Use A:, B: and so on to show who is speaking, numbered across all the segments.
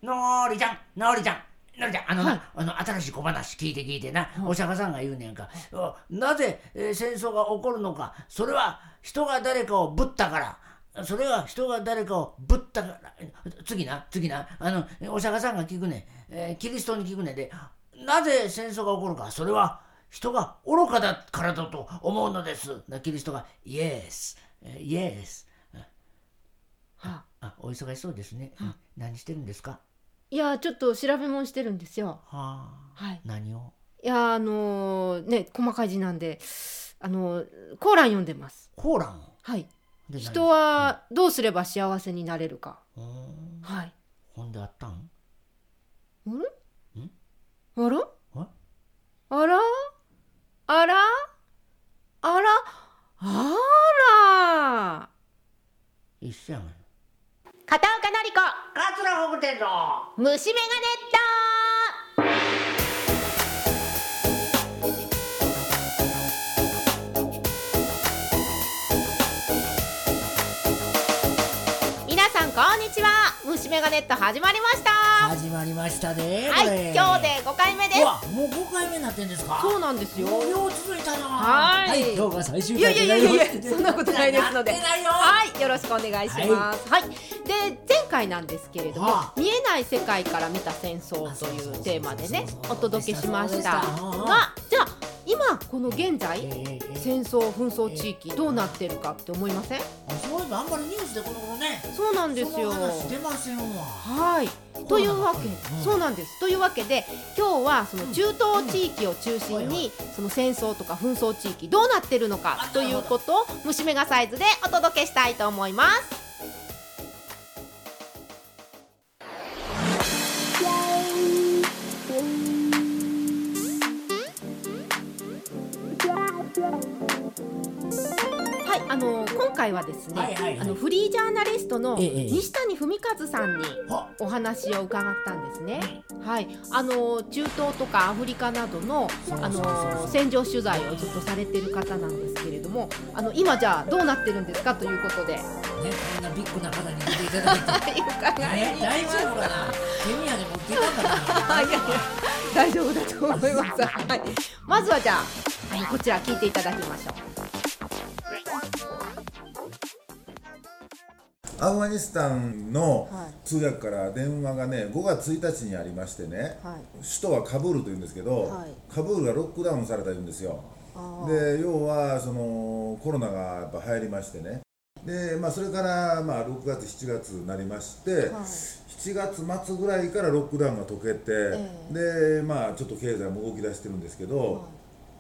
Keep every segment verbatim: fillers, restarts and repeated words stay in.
A: のりちゃんのりちゃんのりちゃん、あのな、
B: はい、
A: あの新しい小話聞いて聞いてな、
B: はい、
A: お釈迦さんが言うねんか、なぜ、えー、戦争が起こるのか、それは人が誰かをぶったから、それは人が誰かをぶったから。次な次なあのお釈迦さんが聞くね、えー、キリストに聞くねで、なぜ戦争が起こるか、それは人が愚かだからだと思うのです。キリストがイエスイエス。ああ、お忙しそうですね。何してるんですか？
B: いや、ちょっと調べ物してるんですよ。
A: はあ、はい、何を？
B: いや、あのー、ね、細かい字なんで、あのー、コーラン読んでます。
A: コーラン？はい。
B: 人はどうすれば幸せになれるか。
A: うん、
B: はい。
A: 本であったん？
B: あれ？
A: ん？
B: あら？あら？あら？あら？あら？
A: 一緒やん。
B: 片岡のり子、
A: 桂北天の
B: 虫眼鏡っと。皆さんこんにちは。虫眼鏡っと始まりました。
A: 始まりましたね。
B: はい、今日でごかいめです。
A: うわ、もうごかいめになってんですか？
B: そうなんですよ。
A: もうよう続いたな。
B: はい、
A: はい、今日が最終回。
B: いやいやいやいや、そんなことないですので、はい、よろしくお願いします。はい、はい、で前回なんですけれども、はあ、見えない世界から見た戦争というテーマでねお届けしましたが、じゃあ今この現在、えー、戦争紛争地域どうなってるかって思いません？
A: そういえばあんまりニュースでこの頃ね。
B: そうなんですよ。
A: その話出ませんわ。
B: はい。というわけ、うん、そうなんです。というわけで今日はその中東地域を中心にその戦争とか紛争地域どうなってるのかということを虫眼鏡サイズでお届けしたいと思います。あの今回はですね、はいはいはい、あのフリージャーナリストの西谷文和さんにお話を伺ったんですね。はい、あの中東とかアフリカなどのあの戦場取材をずっとされてる方なんですけれども、あの今じゃあどうなってるんですかということで、ね、
A: こんなビッグな方に出ていただいてね、大丈夫かな？ケニアで持っていたかな？いやいや、
B: 大丈夫だと思います。はい、まずはじゃあ、あのこちら聞いていただきましょう。
C: アフガニスタンの通訳から電話がねごがつついたちにありましてね、はい、首都はカブールというんですけど、はい、カブールがロックダウンされたんですよ。で要はそのコロナがやっぱ流行りましてね、で、まあ、それからまあろくがつしちがつになりまして、はい、しちがつまつぐらいからロックダウンが解けて、えー、でまあちょっと経済も動き出してるんですけど、はい、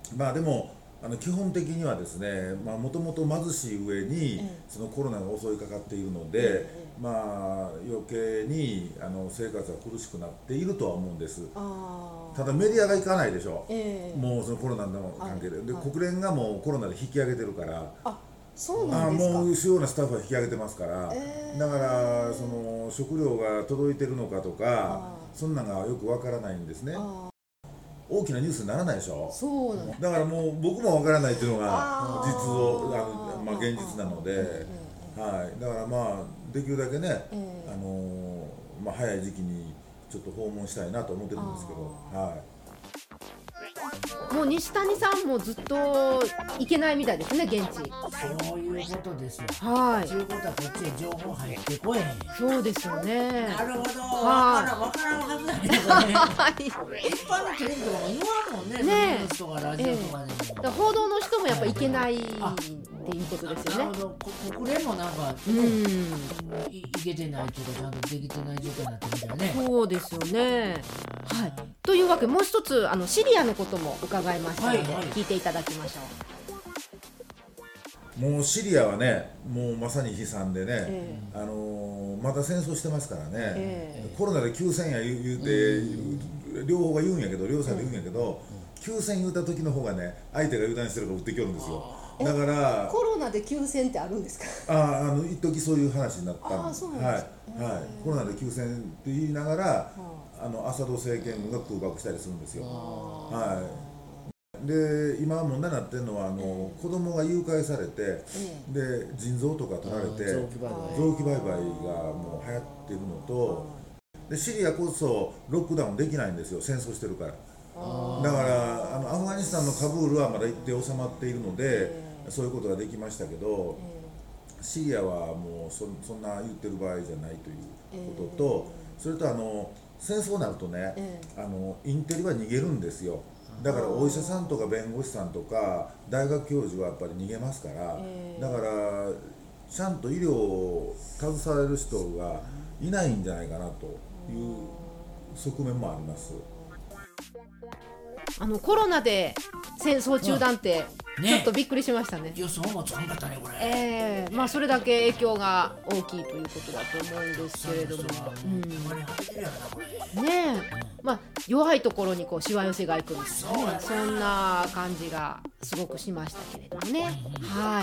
C: まあでもあの基本的にはですね、もともと貧しい上にそのコロナが襲いかかっているので、まあ余計にあの生活が苦しくなっているとは思うんです。ただメディアが行かないでしょ、えー、もうそのコロナの関係で、で、はい、国連がもうコロナで引き上げてるから、
B: あ、そうなんですか。
C: もう主要なスタッフは引き上げてますから、えー、だからその食料が届いてるのかとかそんなのがよくわからないんですね。大きなニュースにならないでしょ。
B: そうなん
C: だからもう僕もわからないっていうのが実をあの、まあ、現実なので、はい、だからまあできるだけね、あのまあ、早い時期にちょっと訪問したいなと思ってるんですけど、はい。
B: もう西谷さんもずっと行けないみたいですね、現地。
A: そういうことですよ。
B: はい。
A: ということはこっちへ情報入ってこえへん。
B: そうですよね。
A: なるほど。わからんわからんはずだけどね。はい。一般のテレビとかも言わんもんね。ね。ニュースとかラジオとかでも。
B: ええ、報道の人もやっぱ行けないっていうことですよね。
A: なるほど。国連もなんか、うん、いけてないとかちゃんとできてない状態になってるみたいね。
B: そうですよね。はい。というわけでもう一つあのシリアのことも伺いましたので、はいはい、聞いていただきましょ
C: う。もうシリアはね、もうまさに悲惨でね、えー、あのー、また戦争してますからね、えー、コロナで休戦や言うて、両方が言うんやけど、両者で言うんやけど、えー、休戦言うた時の方がね、相手が油断してるから打ってきよるんですよ。だから
B: コロナで休戦ってあるんですか？
C: ああの一時そういう話になったんです。はいはい。コロナで休戦って言いながら、あのアサド政権軍が空爆したりするんですよ。はい。で今問題になってるのはあの、えー、子供が誘拐されて、えー、で腎臓とか取られて臓器売買がもう流行ってるのと、 でシリアこそロックダウンできないんですよ、戦争してるから。だからあのアフガニスタンのカブールはまだ一定収まっているので、そういうことができましたけど、シリアはもう そ, そんな言ってる場合じゃないということと、それとあの戦争になるとね、あのインテリは逃げるんですよ。だからお医者さんとか弁護士さんとか大学教授はやっぱり逃げますから、だからちゃんと医療を携われる人がいないんじゃないかなという側面もあります。
B: あのコロナで戦争中断ってちょっとびっくりしましたね。
A: 予想もつかんかったねこれ。
B: ええー、まあそれだけ影響が大きいということだと思うんですけれども、うん、ねえ、まあ弱いところにこうしわ寄せがいくんですよね。そんな感じがすごくしましたけれどもね。はい。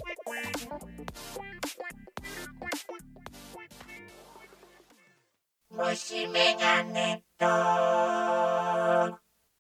D: 虫眼鏡と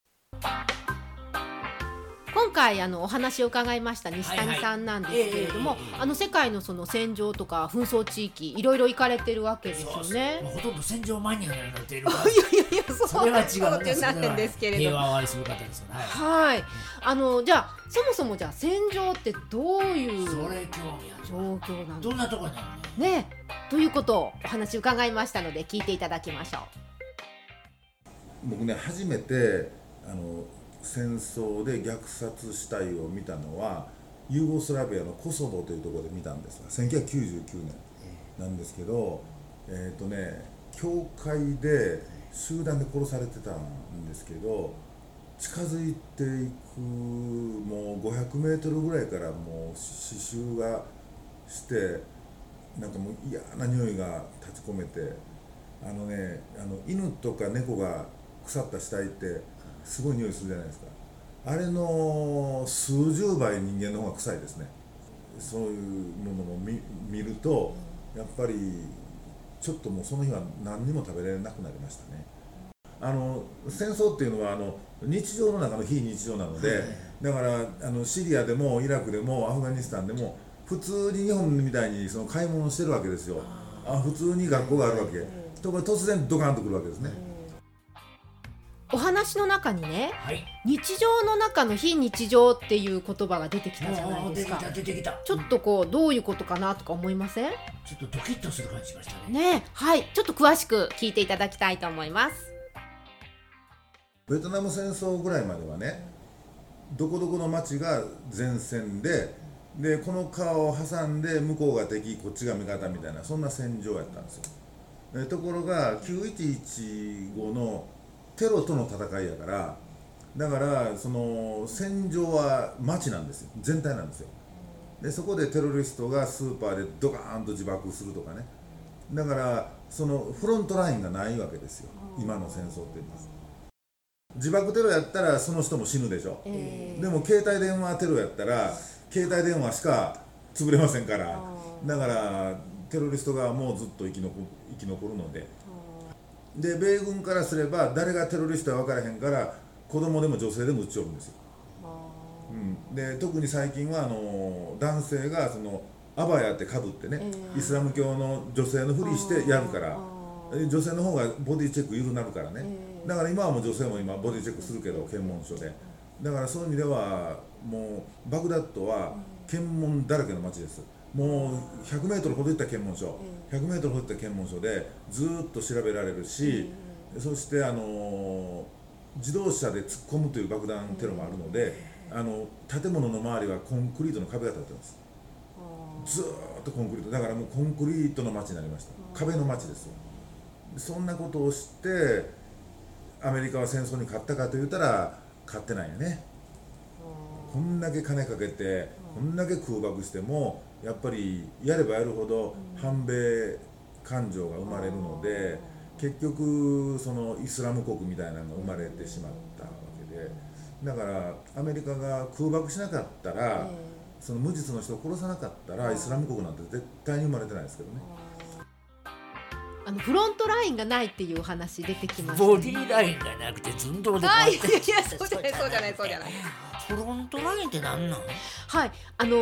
B: 今回あのお話を伺いました西谷さんなんですけれども、あの世界のその戦場とか紛争地域いろいろ行かれてるわけですよね。
A: ほとんど戦場マニアになっているから。
B: いやいやいや、
A: それは違うね。
B: なんですけれども、
A: 平和を愛する方ですから。
B: はい。あのじゃあそもそもじゃあ戦場ってどういう
A: それ興味ある
B: 状況なんですか。
A: どんなところにある
B: ね。ねということをお話伺いましたので聞いていただきましょう。
C: 僕ね初めてあの戦争で虐殺死体を見たのはユーゴスラビアのコソボというところで見たんですが、せんきゅうひゃくきゅうじゅうきゅうねんなんですけど、えっとね教会で集団で殺されてたんですけど、近づいていくもうごひゃくメートルぐらいからもう刺繍がしてなんかもう嫌な匂いが立ち込めて、あのねあの犬とか猫が腐った死体ってすごい匂いするじゃないですか。あれの数十倍人間の方が臭いですね。そういうものも 見, 見るとやっぱりちょっともうその日は何にも食べれなくなりましたね。あの戦争っていうのはあの日常の中の非日常なので、だからあのシリアでもイラクでもアフガニスタンでも普通に日本みたいにその買い物してるわけですよ。あ普通に学校があるわけ。ところが突然ドカンとくるわけですね。
B: お話の中にね、
A: はい、
B: 日常の中の非日常っていう言葉が出てきたじゃないですか。
A: 出てきた出てきた。
B: ちょっとこうどういうことかなとか思いません？
A: ちょっとドキッとする感じしましたね。
B: ね、はい、ちょっと詳しく聞いていただきたいと思います。
C: ベトナム戦争ぐらいまではね、どこどこの町が前線で、でこの川を挟んで向こうが敵こっちが味方みたいなそんな戦場やったんですよ。えところがきゅういちいちごのテロとの戦いやから、だからその戦場は町なんですよ、全体なんですよ。でそこでテロリストがスーパーでドカーンと自爆するとかね、だからそのフロントラインがないわけですよ、今の戦争って言います。自爆テロやったらその人も死ぬでしょ、えー、でも携帯電話テロやったら携帯電話しか潰れませんから、だからテロリストがもうずっと生き残、生き残るので、で米軍からすれば誰がテロリストか分からへんから子供でも女性でも撃ち寄るんですよ。うん、で特に最近はあの男性がそのアバヤってかぶってね、えー、イスラム教の女性のふりしてやるから、女性の方がボディチェック緩なるからね、えー、だから今はもう女性も今ボディチェックするけど検問所で、だからそういう意味ではもうバグダッドは検問だらけの街です。もうひゃくメートルほど行った検問所、ひゃくメートルほど行った検問所でずーっと調べられるし、そしてあの自動車で突っ込むという爆弾テロもあるので、あの建物の周りはコンクリートの壁が立ってます。ずーっとコンクリートだからもうコンクリートの街になりました。壁の街ですよ。そんなことをしてアメリカは戦争に勝ったかと言ったら勝ってないよね。こんだけ金かけてこんだけ空爆してもやっぱりやればやるほど反米感情が生まれるので、結局そのイスラム国みたいなのが生まれてしまったわけで、だからアメリカが空爆しなかったら、その無実の人を殺さなかったらイスラム国なんて絶対に生まれてないですけどね。
B: あのフロントラインがないっていう話出てきました、ね、
A: ボディラインがなくて寸胴で
B: あいやいやそうじゃないそうじゃないそうじゃない
A: フロントラインって何なの？
B: はい、あの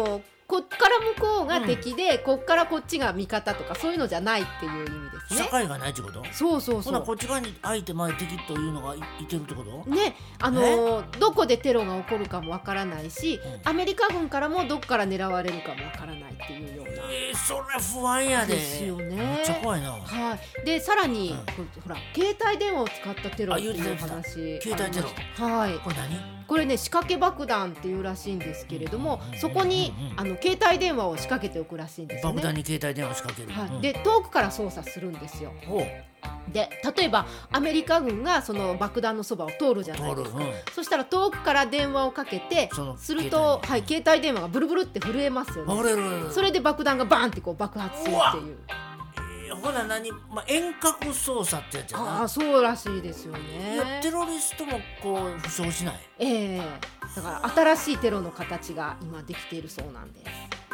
B: こっから向こうが敵で、うん、こっからこっちが味方とかそういうのじゃないっていう意味ですね。
A: 社会がないってこと？
B: そうそうそう。
A: ほなこっち側に相手前敵というのが い, いてるってこと
B: ね。あのー、どこでテロが起こるかもわからないし、うん、アメリカ軍からもどっから狙われるかもわからないっていうような。
A: えー、それ不安やで。
B: ですよね。
A: めっちゃ怖いな。
B: はい。でさらに、うん、ほら携帯電話を使ったテロっていう話。
A: 携帯テロ。
B: はい。
A: これ何？
B: これね仕掛け爆弾っていうらしいんですけれども、そこにあの携帯電話を仕掛けておくらしいんですよね。
A: 爆弾に携帯電話を仕掛ける、
B: はい、で遠くから操作するんですよ。で例えばアメリカ軍がその爆弾のそばを通るじゃないですか、うん、そしたら遠くから電話をかけてすると、はい、携帯電話がブルブルって震えますよね。それで爆弾がバーンってこう爆発するっていう。
A: ほな何、まあ、遠隔操作ってやつやな。
B: ああそうらしいですよね。
A: いやテロリストもこう負傷しない。
B: ええー、だから新しいテロの形が今できているそうなんです。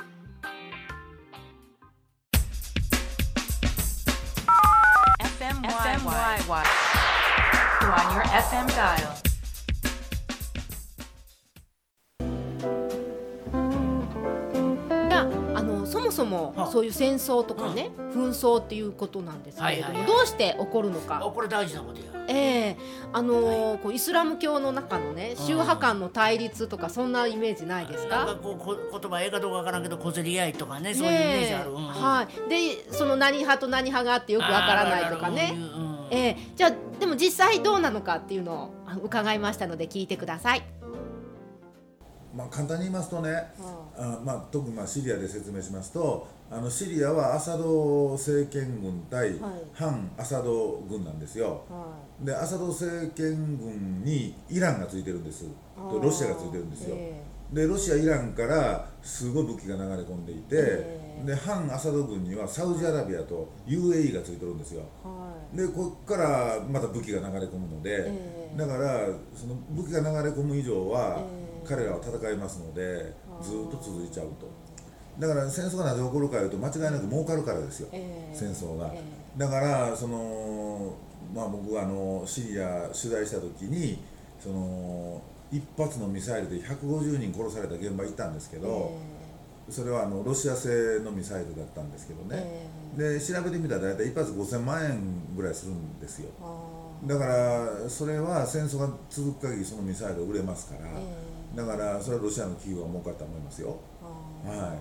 B: エフエムワイワイ on your エフエム dial。そもそもそういう戦争とかね、うん、紛争っていうことなんですけれども、はいはいはい、どうして起こるのか。
A: これ大事なことや。
B: えーあのーはい、こうイスラム教の中のね宗派間の対立とかそんなイメージないですか？
A: なんかこうこ言葉ええかどうかわからんけど小競り合いとかね、そういうイメージある、うんうん、
B: はい、でその何派と何派があってよくわからないとかね、うん、えー、じゃあでも実際どうなのかっていうのを伺いましたので聞いてください。
C: まあ、簡単に言いますとね、あまあ、特にまあシリアで説明しますと、あのシリアはアサド政権軍対反アサド軍なんですよ、はい、でアサド政権軍にイランがついてるんです、ロシアがついてるんですよ、えー、でロシアイランからすごい武器が流れ込んでいて、えー、で反アサド軍にはサウジアラビアと ユーエーイー がついてるんですよ、はい、でここからまた武器が流れ込むので、えー、だからその武器が流れ込む以上は、えー彼らは戦いますのでずっと続いちゃうと。だから戦争がなぜ起こるかというと間違いなく儲かるからですよ、えー、戦争が、えー、だからその、まあ、僕はあのシリア取材した時にその一発のミサイルでひゃくごじゅうにん殺された現場行ったんですけど、えー、それはあのロシア製のミサイルだったんですけどね、えー、で調べてみたら大体一発ごせんまんえんぐらいするんですよ。だからそれは戦争が続く限りそのミサイル売れますから、えーだからそれはロシアの企業が儲かったと思いますよ。はい、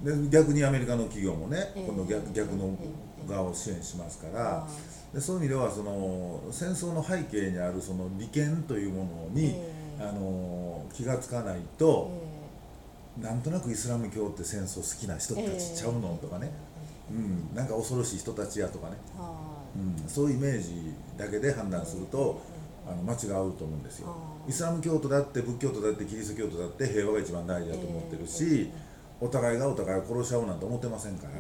C: で逆にアメリカの企業もね、えー、今度 逆, 逆の側を支援しますから、でそういう意味ではその戦争の背景にあるその利権というものに、えー、あの気がつかないと、えー、なんとなくイスラム教って戦争好きな人たちちゃうのとかね、えーうん、なんか恐ろしい人たちやとかね、うん、そういうイメージだけで判断すると、あの間違うと思うんですよ。イスラム教徒だって仏教徒だってキリスト教徒だって平和が一番大事だと思ってるし、お互いがお互いを殺し合うなんて思ってませんから、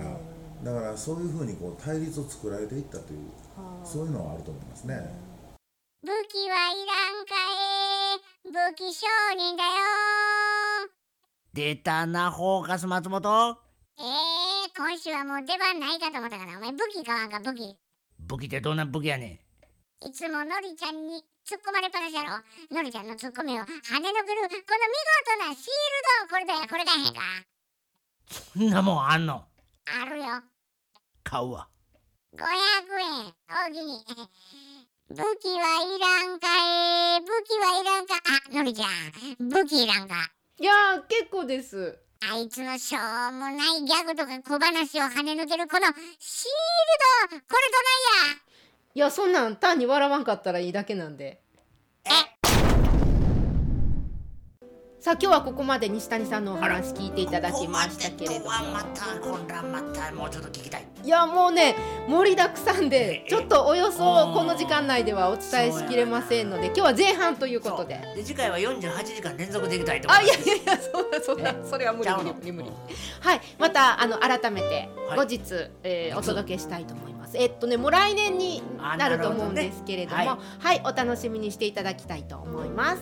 C: だからそういうふうにこう対立を作られていったという、そういうのはあると思いますね。
D: 武器はいらんかい、武器商人だよ。
A: 出たなフォーカス松本。
D: えー、今週はもう出番ないかと思ったから、お前武器買わんか。武器
A: 武器ってどんな武器やね
D: ん。いつものりちゃんに突っ込まれっぱなしやろ。のりちゃんのツッコミを跳ねのけるこの見事なシールド、これだよ、これだへんか。
A: そんなもんあんの？
D: あるよ。
A: 買うわ。
D: ごひゃくえんおおきに。武器はいらんかい、武器はいらんか。あ、のりちゃん武器いらんか。
B: いやー結構です。
D: あいつのしょうもないギャグとか小話を跳ね抜けるこのシールド、これどないや。
B: いやそんなん単に笑わんかったらいいだけなんで。
D: え
B: さあ今日はここまで西谷さんのお話聞いていただきましたけれども、
A: ここまでとはまた今度はまたもうちょっと聞きたい。
B: いやもうね盛りだくさんでちょっとおよそこの時間内ではお伝えしきれませんので、今日は前半ということで、
A: で次回はよんじゅうはちじかん連続できたいと思います。
B: あいやいやいやそんなそんなそれは無理無理無理無理。はい、またあの改めて後日、はいえー、お届けしたいと思います。えっとねもう来年になると思うんですけれども、ねはい、はい、お楽しみにしていただきたいと思います。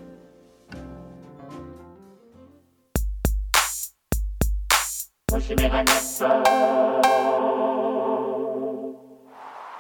A: 虫眼鏡そう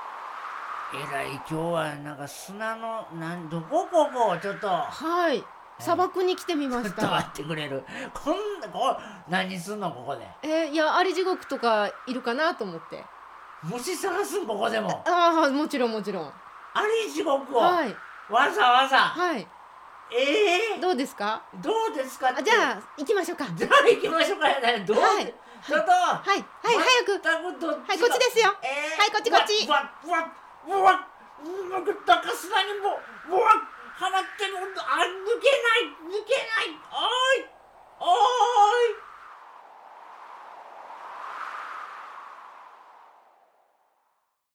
A: えらい今日はなんか砂のなんどこここちょっと
B: はい砂漠に来てみまし
A: ちょっと待
B: た。
A: ってくれる。こんなこう何すんのここで。
B: えーいやアリ地獄とかいるかなと思って。
A: 虫探すんここでも。
B: ああもちろんもちろん。
A: アリ地獄を、
B: はい
A: わざわざ。
B: はい。
A: ええ
B: どうですか。
A: ー、どうですかって。
B: あじゃあ行きましょうか。
A: じゃあ行きましょうかやね。どう、
B: はい
A: ちょっと。
B: はいはい早く。
A: 全くどっちが
B: はいこっちですよ。
A: えー
B: はいこっちこっち
A: わわわわわうく高砂にもうわはまってる。あ抜けない抜けない。あ